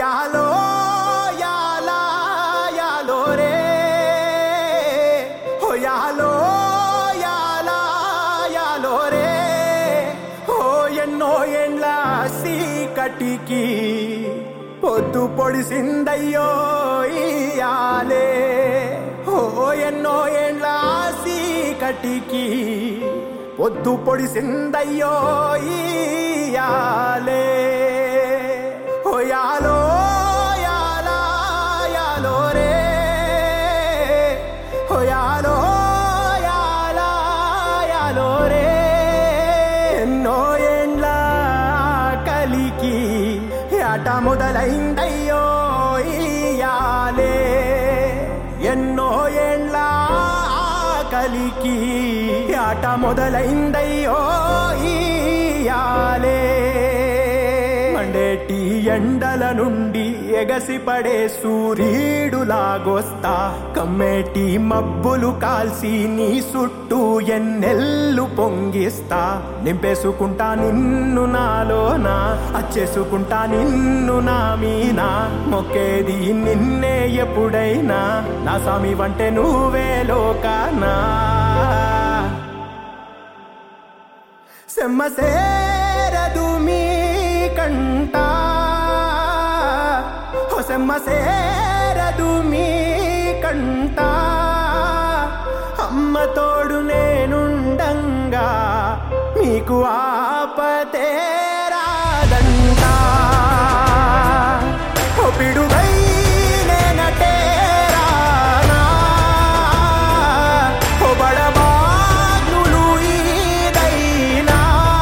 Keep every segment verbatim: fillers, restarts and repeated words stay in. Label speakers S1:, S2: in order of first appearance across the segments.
S1: యాలో యాలా యాలో రే ఓ యాలో యాలా యాలో రే ఓ ఎన్నో ఏండ్ల సీకటికి పొద్దు పొడిసిందయ్యో ఇయాలే ఓ ఎన్నో ఏండ్ల సీకటికి పొద్దు పొడిసిందయ్యో ఇయాలే ఓ యాలో యాలా యాలో రే ఓ యాలో యాలా యాలో రే ఎన్నో ఏండ్ల కలికి ఆట మొదలైందయ్యో ఇయాలే ఎన్నో ఏండ్ల కలికి ఆట మొదలైందయ్యో ఇయాలే మండేటి ఎండల నుండి ఎగసిపడే సూర్యుడులాగొస్తా కమ్మేటి మబ్బులు కాల్సి నీ చుట్టూ ఎన్నెల్లు పొంగిస్తా నింపేసుకుంటా నిన్ను నాలోనా అచ్చేసుకుంటా నిన్ను నా మీనా మొక్కేది నిన్నే ఎప్పుడైనా నా స్వామి వంటే నువ్వే లోకానా సెమ్మసేరదు మీ కంట సెమ్మసేరదు మీ కంట అమ్మ తోడు నేనుండంగా మీకు ఆపతే రాదంట ఓ పిడుగై నేనటేరానా ఓ బడబాగ్నులు ఈదైనా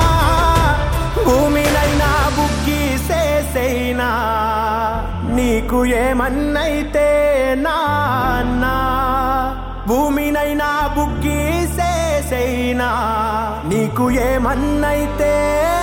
S1: భూమినైనా బుగ్గి సేసైనా నీకు ఏమన్నైతే నాన్నా భూమినైనా బుగ్గి సేసైనా నీకు ఏమన్నైతే